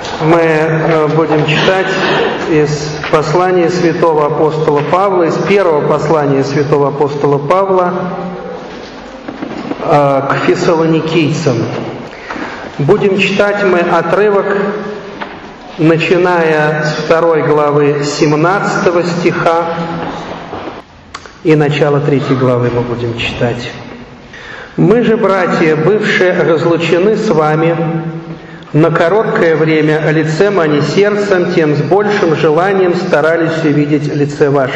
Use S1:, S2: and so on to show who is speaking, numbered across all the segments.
S1: Мы будем читать из послания святого апостола Павла, из первого послания святого апостола Павла к фессалоникийцам. Будем читать мы отрывок, начиная с 2 главы 17 стиха и начало 3 главы мы будем читать. «Мы же, братья, бывшие разлучены с вами на короткое время лицем, а не сердцем, тем с большим желанием старались увидеть лице ваше.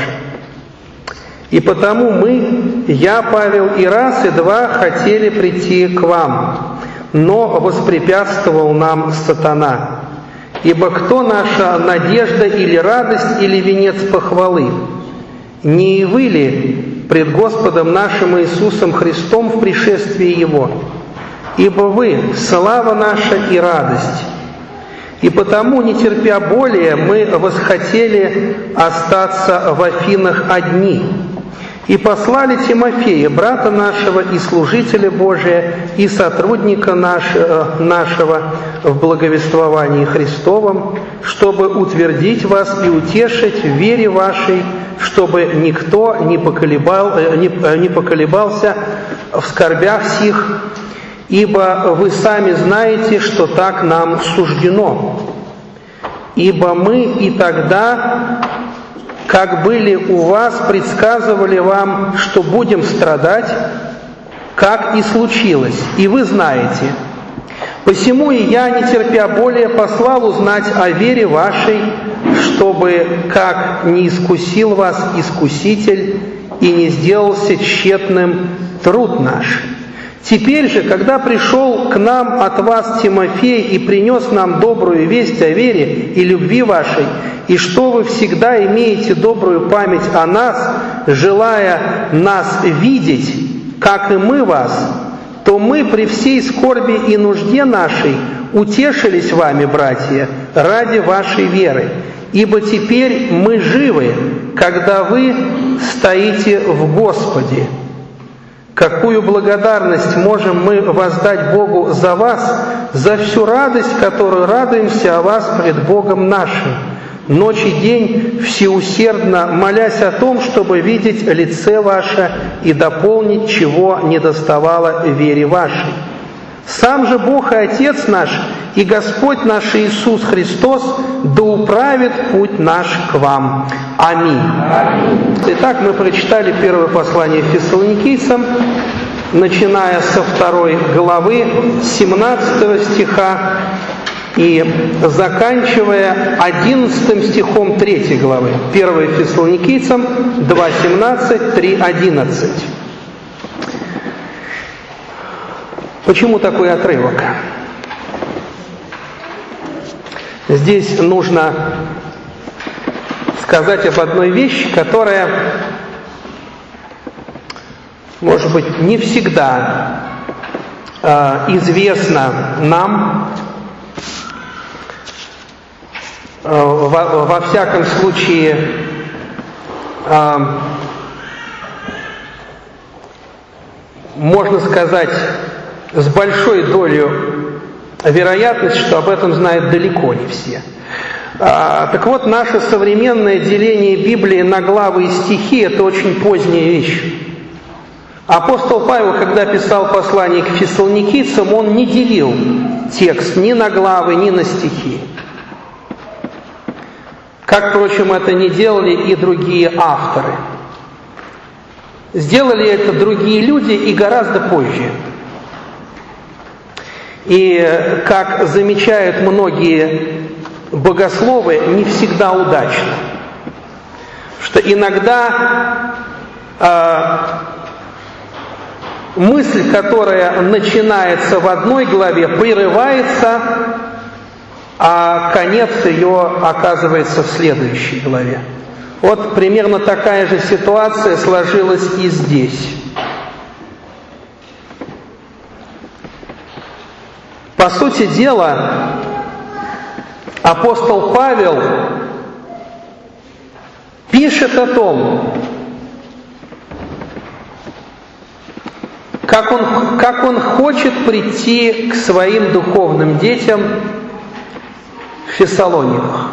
S1: И потому мы, я, Павел, и раз, и два хотели прийти к вам, но воспрепятствовал нам сатана. Ибо кто наша надежда или радость, или венец похвалы? Не вы ли пред Господом нашим Иисусом Христом в пришествии Его? Ибо вы – слава наша и радость. И потому, не терпя более, мы восхотели остаться в Афинах одни. И послали Тимофея, брата нашего и служителя Божия, и сотрудника нашего в благовествовании Христовом, чтобы утвердить вас и утешить в вере вашей, чтобы никто не поколебался в скорбях сих, ибо вы сами знаете, что так нам суждено. Ибо мы и тогда, как были у вас, предсказывали вам, что будем страдать, как и случилось, и вы знаете. Посему и я, не терпя более, послал узнать о вере вашей, чтобы, как не искусил вас искуситель, и не сделался тщетным труд наш. Теперь же, когда пришел к нам от вас Тимофей и принес нам добрую весть о вере и любви вашей, и что вы всегда имеете добрую память о нас, желая нас видеть, как и мы вас, то мы при всей скорби и нужде нашей утешились вами, братья, ради вашей веры. Ибо теперь мы живы, когда вы стоите в Господе. Какую благодарность можем мы воздать Богу за вас, за всю радость, которую радуемся о вас пред Богом нашим, ночь и день всеусердно молясь о том, чтобы видеть лице ваше и дополнить, чего недоставало вере вашей. Сам же Бог и Отец наш, и Господь наш Иисус Христос да управит путь наш к вам. Аминь. Итак, мы прочитали первое послание Фессалоникийцам, начиная со 2 главы 17 стиха и заканчивая 11 стихом 3 главы. 1 Фессалоникийцам 2:17, 3:11. Почему такой отрывок? Здесь нужно сказать об одной вещи, которая, может быть, не всегда известна нам. Во всяком случае, можно сказать с большой долей вероятности, что об этом знают далеко не все. Так вот, наше современное деление Библии на главы и стихи – это очень поздняя вещь. Апостол Павел, когда писал послание к фессалоникийцам, он не делил текст ни на главы, ни на стихи. Как, впрочем, это не делали и другие авторы. Сделали это другие люди и гораздо позже. И, как замечают многие богословы, не всегда удачно. Что иногда мысль, которая начинается в одной главе, прерывается, а конец ее оказывается в следующей главе. Вот примерно такая же ситуация сложилась и здесь. По сути дела, апостол Павел пишет о том, как он хочет прийти к своим духовным детям Фессалониках.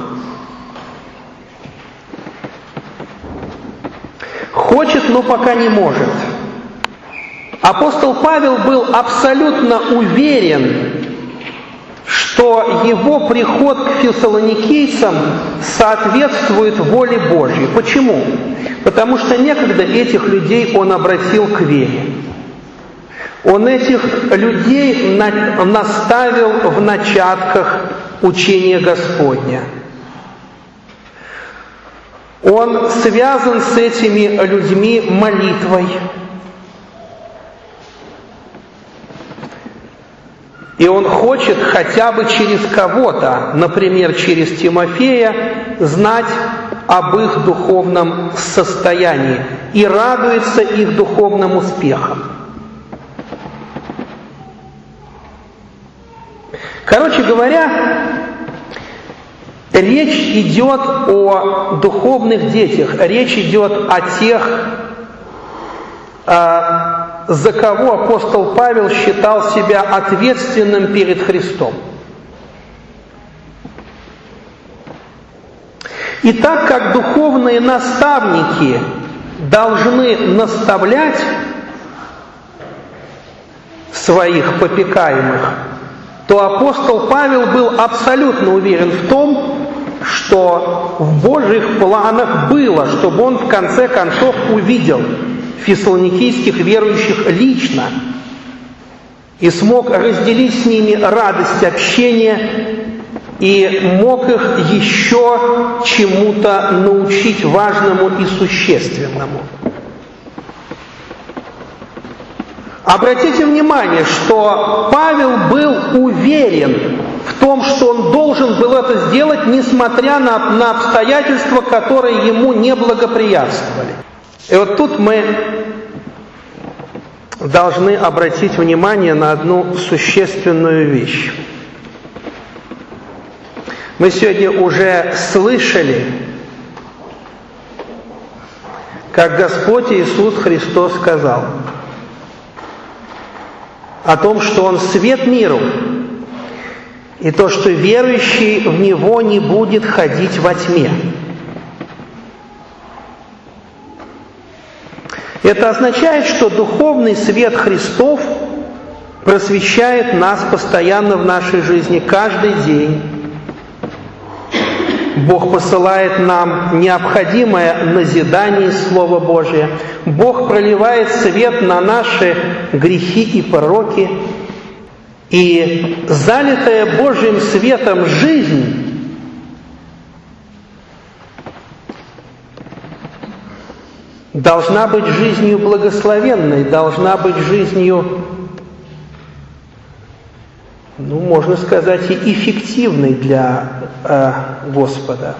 S1: Хочет, но пока не может. Апостол Павел был абсолютно уверен, что его приход к фессалоникийцам соответствует воле Божьей. Почему? Потому что некогда этих людей он обратил к вере. Он этих людей наставил в начатках учения Господня. Он связан с этими людьми молитвой. И он хочет хотя бы через кого-то, например, через Тимофея, знать об их духовном состоянии и радуется их духовным успехам. Короче говоря, речь идет о духовных детях, речь идет о тех, за кого апостол Павел считал себя ответственным перед Христом. И так как духовные наставники должны наставлять своих попекаемых, то апостол Павел был абсолютно уверен в том, что в Божьих планах было, чтобы он в конце концов увидел фессалоникийских верующих лично и смог разделить с ними радость общения и мог их еще чему-то научить важному и существенному. Обратите внимание, что Павел был уверен в том, что он должен был это сделать, несмотря на обстоятельства, которые ему не благоприятствовали. И вот тут мы должны обратить внимание на одну существенную вещь. Мы сегодня уже слышали, как Господь Иисус Христос сказал о том, что Он свет миру, и то, что верующий в Него не будет ходить во тьме. Это означает, что духовный свет Христов просвещает нас постоянно в нашей жизни, каждый день. Бог посылает нам необходимое назидание из Слова Божия. Бог проливает свет на наши грехи и пороки. И залитая Божьим светом жизнь должна быть жизнью благословенной, должна быть жизнью, можно сказать, и эффективной для Господа.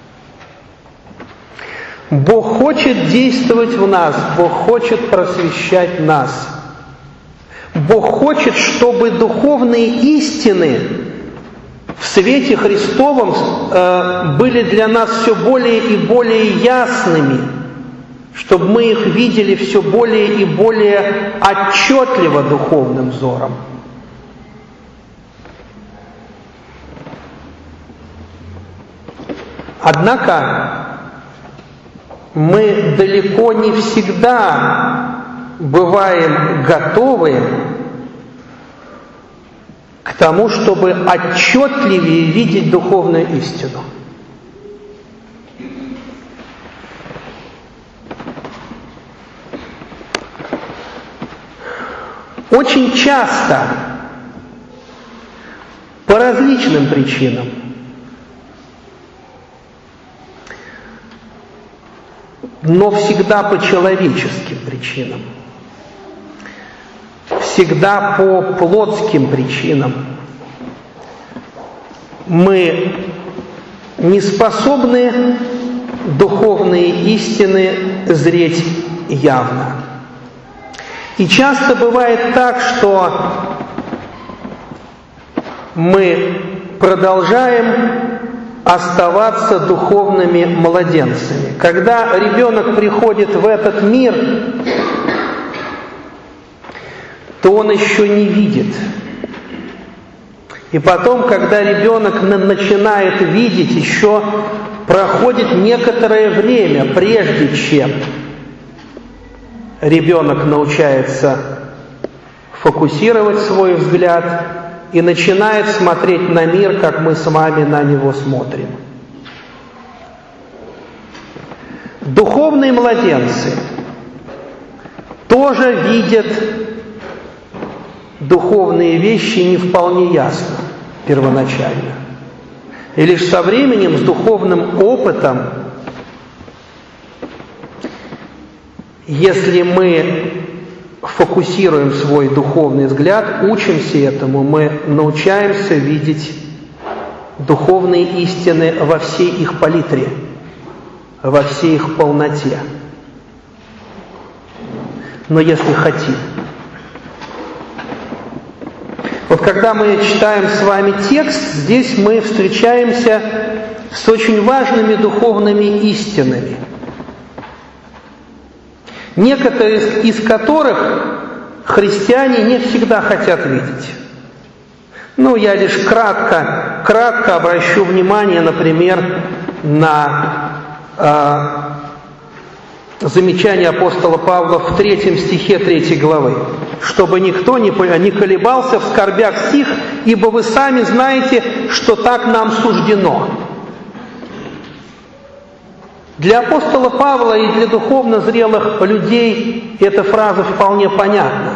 S1: Бог хочет действовать в нас, Бог хочет просвещать нас. Бог хочет, чтобы духовные истины в свете Христовом были для нас все более и более ясными, чтобы мы их видели все более и более отчетливо духовным взором. Однако мы далеко не всегда бываем готовы к тому, чтобы отчетливее видеть духовную истину. Очень часто, по различным причинам, но всегда по человеческим причинам, всегда по плотским причинам, мы не способны духовные истины зреть явно. И часто бывает так, что мы продолжаем оставаться духовными младенцами. Когда ребенок приходит в этот мир, то он еще не видит И потом, когда ребенок начинает видеть, еще проходит некоторое время, прежде чем ребенок научается фокусировать свой взгляд и начинает смотреть на мир, как мы с вами на него смотрим. Духовные младенцы тоже видят духовные вещи не вполне ясно первоначально. И лишь со временем, с духовным опытом, если мы фокусируем свой духовный взгляд, учимся этому, мы научаемся видеть духовные истины во всей их палитре, во всей их полноте. Но если хотим. Вот когда мы читаем с вами текст, здесь мы встречаемся с очень важными духовными истинами, некоторые из которых христиане не всегда хотят видеть. Я лишь кратко обращу внимание, например, на замечание апостола Павла в 3 стихе 3 главы. «Чтобы никто не колебался в скорбях сих, ибо вы сами знаете, что так нам суждено». Для апостола Павла и для духовно зрелых людей эта фраза вполне понятна.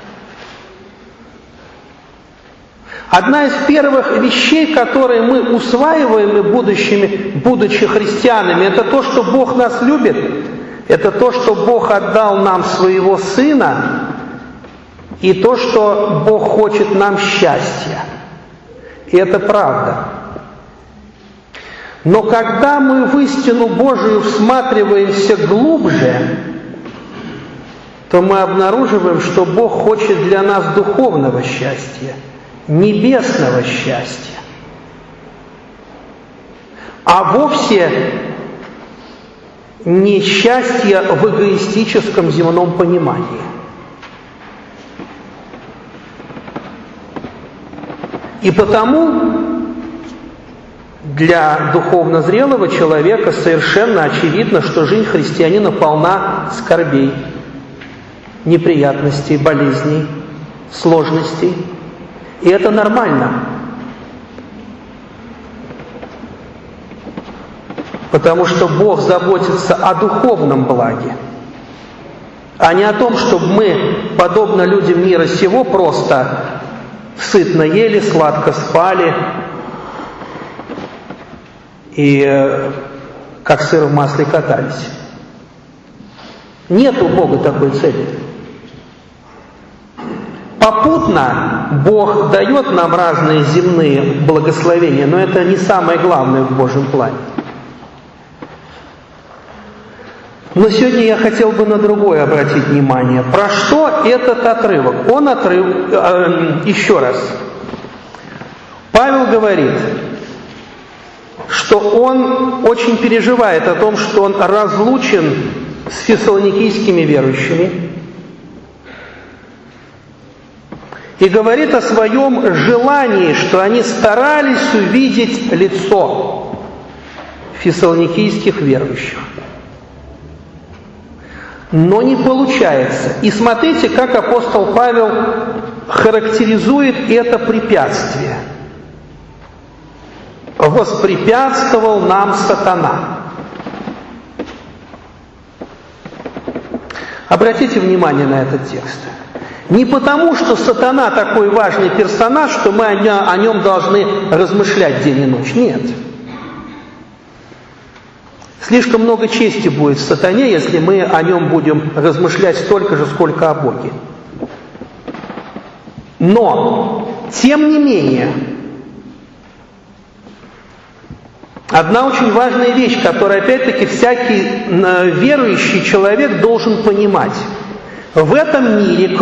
S1: Одна из первых вещей, которые мы усваиваем, будучи христианами, это то, что Бог нас любит, это то, что Бог отдал нам своего Сына, и то, что Бог хочет нам счастья. И это правда. Но когда мы в истину Божию всматриваемся глубже, то мы обнаруживаем, что Бог хочет для нас духовного счастья, небесного счастья, а вовсе не счастья в эгоистическом земном понимании. И потому для духовно зрелого человека совершенно очевидно, что жизнь христианина полна скорбей, неприятностей, болезней, сложностей. И это нормально. Потому что Бог заботится о духовном благе, а не о том, чтобы мы, подобно людям мира сего, просто сытно ели, сладко спали и как сыр в масле катались. Нет у Бога такой цели. Попутно Бог дает нам разные земные благословения, но это не самое главное в Божьем плане. Но сегодня я хотел бы на другое обратить внимание. Про что этот отрывок? Еще раз. Павел говорит, что он очень переживает о том, что он разлучен с фессалоникийскими верующими. И говорит о своем желании, что они старались увидеть лицо фессалоникийских верующих. Но не получается. И смотрите, как апостол Павел характеризует это препятствие. «Воспрепятствовал нам сатана». Обратите внимание на этот текст. Не потому, что сатана такой важный персонаж, что мы о нем должны размышлять день и ночь. Нет. Слишком много чести будет в сатане, если мы о нем будем размышлять столько же, сколько о Боге. Но, тем не менее, одна очень важная вещь, которую, опять-таки, всякий верующий человек должен понимать. В этом мире,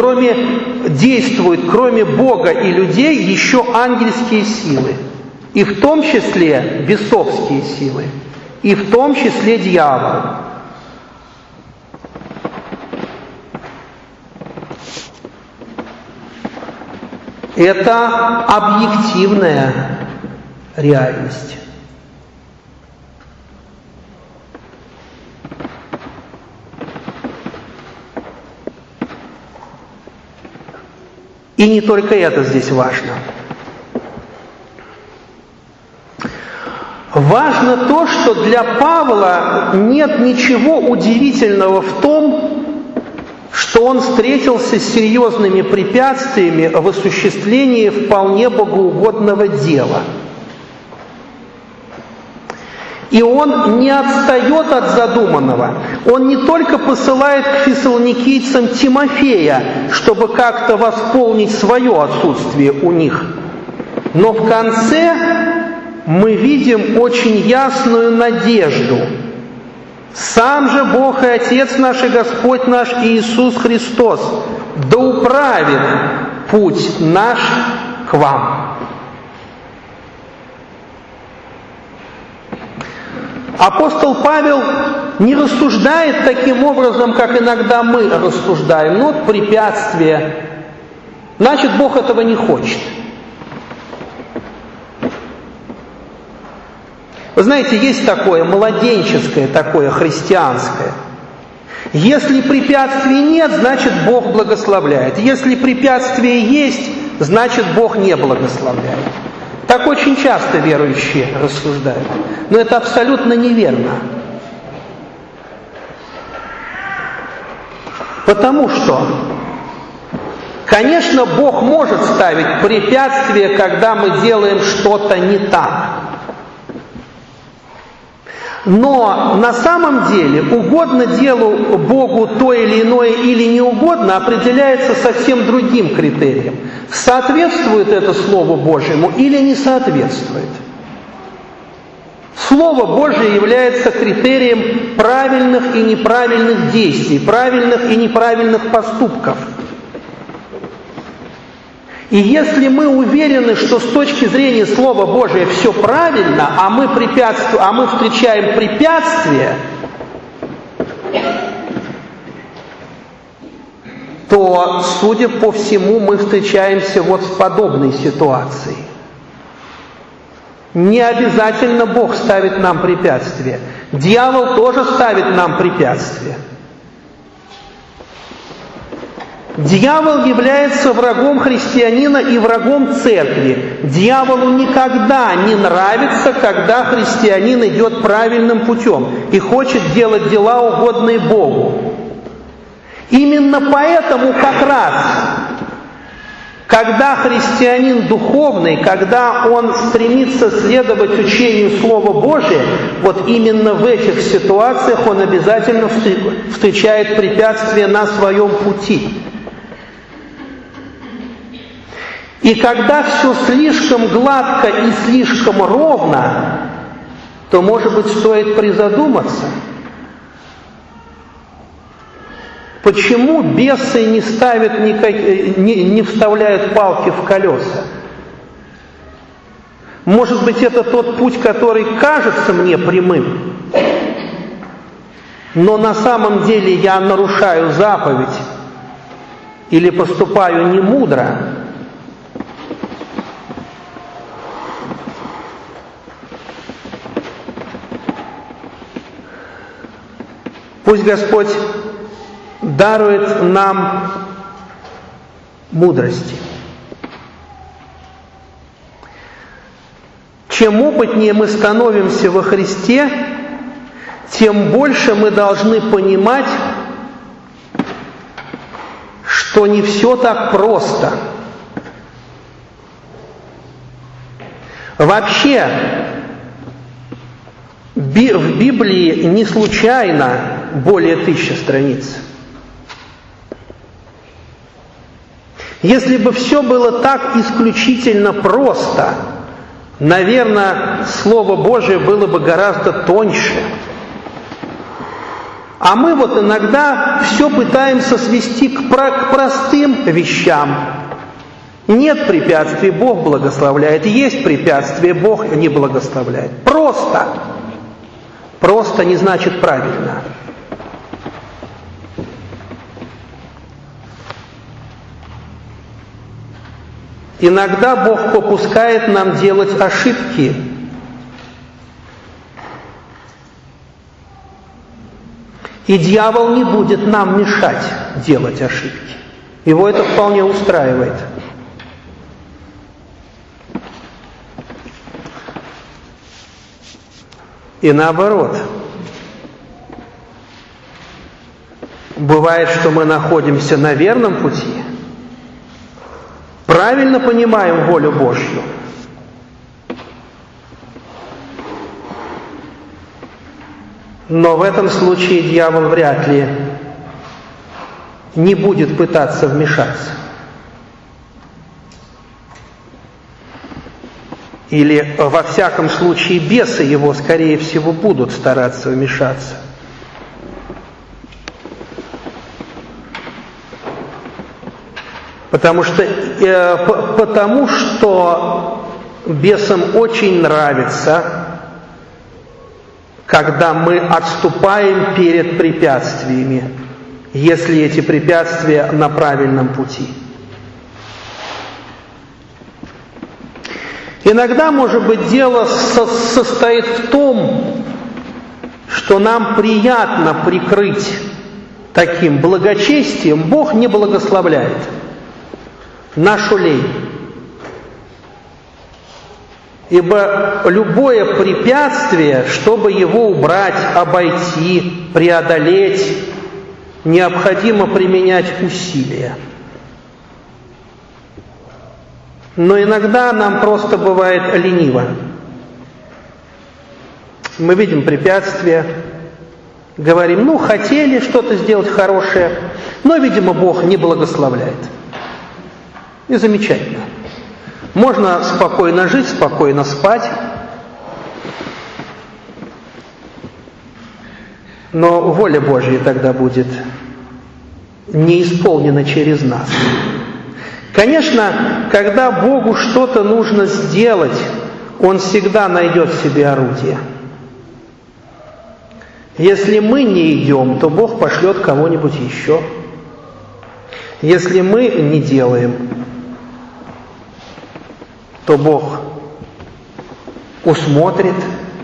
S1: кроме Бога и людей, еще ангельские силы. И в том числе бесовские силы. И в том числе дьявол. Это объективная реальность. И не только это здесь важно. Важно то, что для Павла нет ничего удивительного в том, что он встретился с серьезными препятствиями в осуществлении вполне богоугодного дела. И он не отстает от задуманного. Он не только посылает к фессалоникийцам Тимофея, чтобы как-то восполнить свое отсутствие у них, но в конце мы видим очень ясную надежду. Сам же Бог и Отец наш и Господь наш Иисус Христос да управит путь наш к вам. Апостол Павел не рассуждает таким образом, как иногда мы рассуждаем. Ну, вот препятствие. Значит, Бог этого не хочет. Вы знаете, есть такое младенческое, такое христианское. Если препятствий нет, значит Бог благословляет. Если препятствия есть, значит Бог не благословляет. Так очень часто верующие рассуждают. Но это абсолютно неверно. Потому что, конечно, Бог может ставить препятствия, когда мы делаем что-то не так. Но на самом деле угодно делу Богу то или иное или не угодно определяется совсем другим критерием. Соответствует это Слову Божьему или не соответствует? Слово Божие является критерием правильных и неправильных действий, правильных и неправильных поступков. И если мы уверены, что с точки зрения Слова Божия все правильно, а мы встречаем препятствия, то, судя по всему, мы встречаемся вот в подобной ситуации. Не обязательно Бог ставит нам препятствия. Дьявол тоже ставит нам препятствия. Дьявол является врагом христианина и врагом церкви. Дьяволу никогда не нравится, когда христианин идет правильным путем и хочет делать дела, угодные Богу. Именно поэтому как раз, когда христианин духовный, когда он стремится следовать учению Слова Божия, вот именно в этих ситуациях он обязательно встречает препятствия на своем пути. И когда все слишком гладко и слишком ровно, то, может быть, стоит призадуматься, почему бесы не вставляют палки в колеса? Может быть, это тот путь, который кажется мне прямым, но на самом деле я нарушаю заповедь или поступаю немудро. Пусть Господь дарует нам мудрости. Чем опытнее мы становимся во Христе, тем больше мы должны понимать, что не все так просто. Вообще, в Библии не случайно более 1000 страниц. Если бы все было так исключительно просто, наверное, Слово Божие было бы гораздо тоньше. А мы вот иногда все пытаемся свести к простым вещам. Нет препятствий, Бог благословляет. Есть препятствия, Бог не благословляет. Просто. Просто не значит правильно. Иногда Бог попускает нам делать ошибки. И дьявол не будет нам мешать делать ошибки. Его это вполне устраивает. И наоборот. Бывает, что мы находимся на верном пути, правильно понимаем волю Божью, но в этом случае дьявол вряд ли не будет пытаться вмешаться. Или, во всяком случае, бесы его, скорее всего, будут стараться вмешаться. Потому что бесам очень нравится, когда мы отступаем перед препятствиями, если эти препятствия на правильном пути. Иногда, может быть, дело состоит в том, что нам приятно прикрыть таким благочестием, Бог не благословляет нашу лень. Ибо любое препятствие, чтобы его убрать, обойти, преодолеть, необходимо применять усилия. Но иногда нам просто бывает лениво. Мы видим препятствия, говорим, хотели что-то сделать хорошее, но, видимо, Бог не благословляет. И замечательно. Можно спокойно жить, спокойно спать, но воля Божья тогда будет не исполнена через нас. Конечно, когда Богу что-то нужно сделать, Он всегда найдет в себе орудие. Если мы не идем, то Бог пошлет кого-нибудь еще. Если мы не делаем, то Бог усмотрит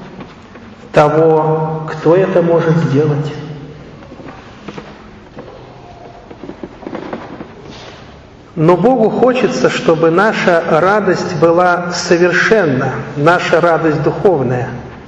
S1: того, кто это может сделать. Но Богу хочется, чтобы наша радость была совершенна, наша радость духовная.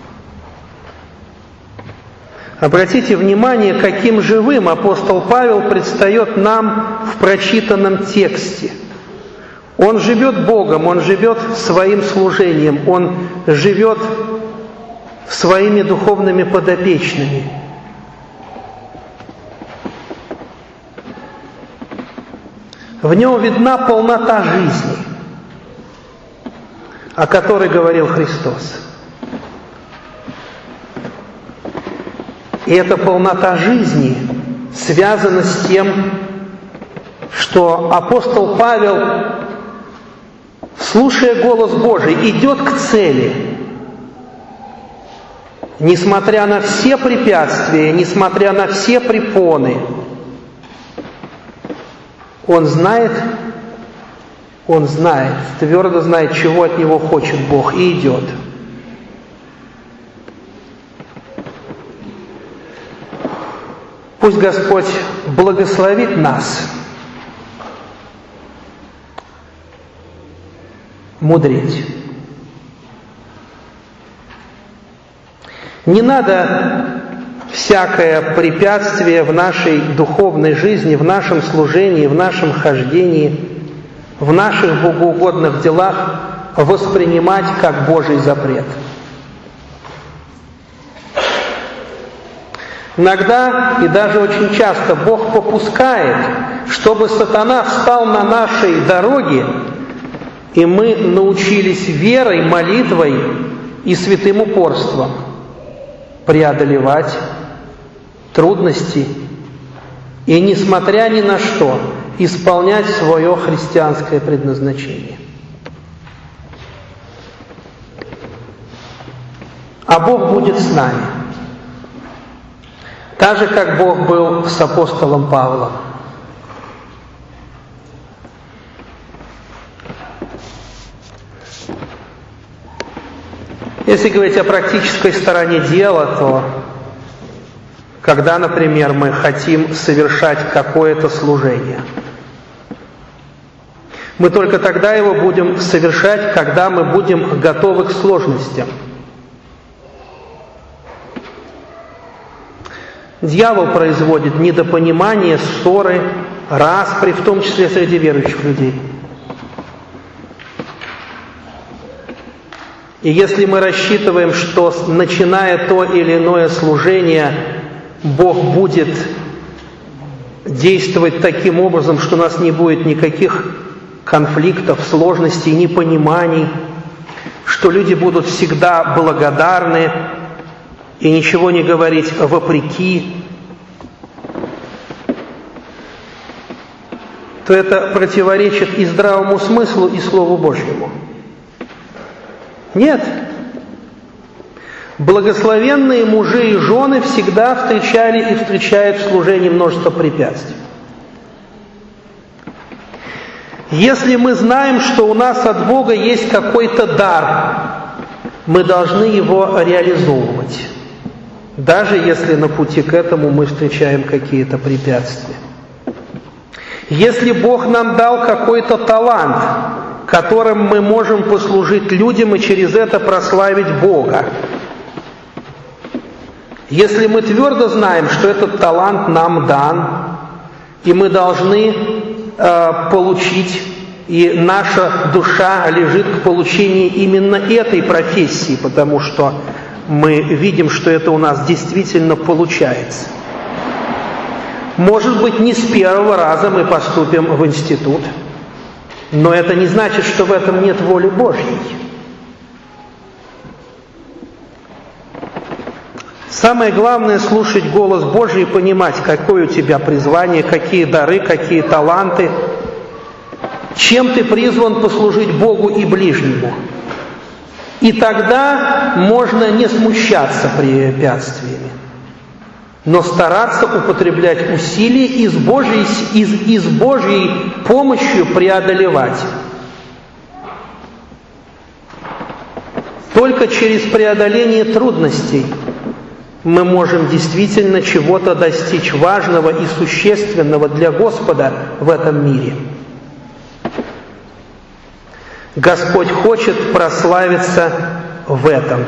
S1: Обратите внимание, каким живым апостол Павел предстает нам в прочитанном тексте. Он живет Богом, он живет своим служением, он живет своими духовными подопечными. В нем видна полнота жизни, о которой говорил Христос. И эта полнота жизни связана с тем, что апостол Павел, слушая голос Божий, идет к цели. Несмотря на все препятствия, несмотря на все препоны, он знает, твердо знает, чего от него хочет Бог, и идет. Пусть Господь благословит нас мудреть. Не надо всякое препятствие в нашей духовной жизни, в нашем служении, в нашем хождении, в наших богоугодных делах воспринимать как Божий запрет. Иногда, и даже очень часто, Бог попускает, чтобы сатана встал на нашей дороге, и мы научились верой, молитвой и святым упорством преодолевать трудности и, несмотря ни на что, исполнять свое христианское предназначение. А Бог будет с нами. Так же, как Бог был с апостолом Павлом. Если говорить о практической стороне дела, то когда, например, мы хотим совершать какое-то служение, мы только тогда его будем совершать, когда мы будем готовы к сложностям. Дьявол производит недопонимание, ссоры, распри, в том числе среди верующих людей. И если мы рассчитываем, что, начиная то или иное служение, Бог будет действовать таким образом, что у нас не будет никаких конфликтов, сложностей, непониманий, что люди будут всегда благодарны и ничего не говорить вопреки, то это противоречит и здравому смыслу, и Слову Божьему. Нет. Благословенные мужи и жены всегда встречали и встречают в служении множество препятствий. Если мы знаем, что у нас от Бога есть какой-то дар, мы должны его реализовывать, даже если на пути к этому мы встречаем какие-то препятствия. Если Бог нам дал какой-то талант, которым мы можем послужить людям и через это прославить Бога, если мы твердо знаем, что этот талант нам дан, и мы должны получить, и наша душа лежит к получению именно этой профессии, потому что мы видим, что это у нас действительно получается. Может быть, не с первого раза мы поступим в институт, но это не значит, что в этом нет воли Божьей. Самое главное — слушать голос Божий и понимать, какое у тебя призвание, какие дары, какие таланты, чем ты призван послужить Богу и ближнему. И тогда можно не смущаться препятствиями, но стараться употреблять усилия и с Божьей помощью преодолевать. Только через преодоление трудностей мы можем действительно чего-то достичь важного и существенного для Господа в этом мире. Господь хочет прославиться в этом.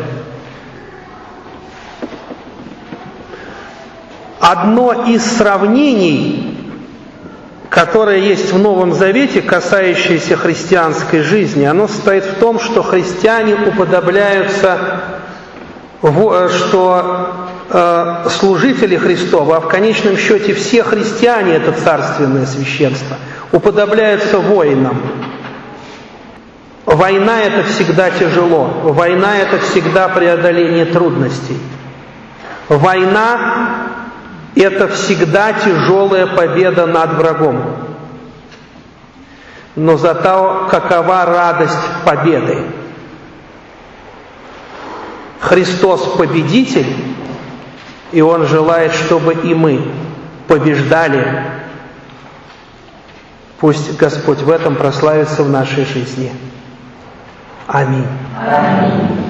S1: Одно из сравнений, которое есть в Новом Завете, касающееся христианской жизни, оно состоит в том, что христиане уподобляются, что служители Христова, а в конечном счете все христиане — это царственное священство, уподобляются воинам. Война — это всегда тяжело, война — это всегда преодоление трудностей. Война — это всегда тяжелая победа над врагом. Но зато какова радость победы? Христос победитель, и Он желает, чтобы и мы побеждали. Пусть Господь в этом прославится в нашей жизни. Аминь.
S2: Аминь.